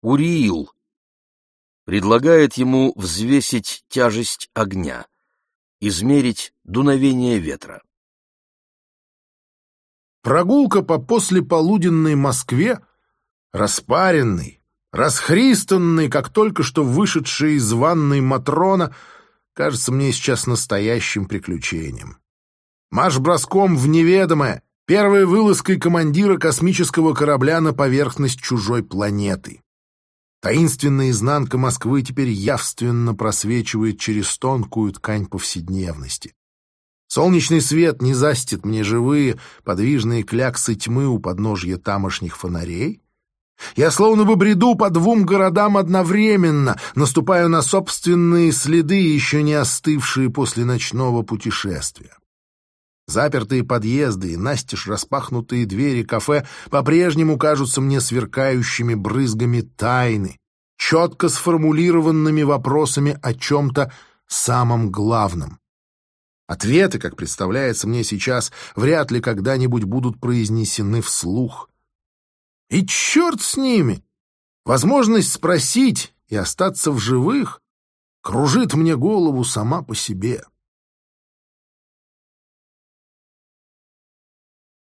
Уриил предлагает ему взвесить тяжесть огня, измерить дуновение ветра. Прогулка по послеполуденной Москве, распаренный, расхристанный, как только что вышедшая из ванной Матрона, кажется мне сейчас настоящим приключением. Марш-броском в неведомое, первой вылазкой командира космического корабля на поверхность чужой планеты. Таинственная изнанка Москвы теперь явственно просвечивает через тонкую ткань повседневности. Солнечный свет не застит мне живые, подвижные кляксы тьмы у подножья тамошних фонарей. Я словно бы бреду по двум городам одновременно, наступаю на собственные следы, еще не остывшие после ночного путешествия. Запертые подъезды и настежь распахнутые двери кафе по-прежнему кажутся мне сверкающими брызгами тайны, четко сформулированными вопросами о чем-то самом главном. Ответы, как представляется мне сейчас, вряд ли когда-нибудь будут произнесены вслух. И черт с ними! Возможность спросить и остаться в живых кружит мне голову сама по себе.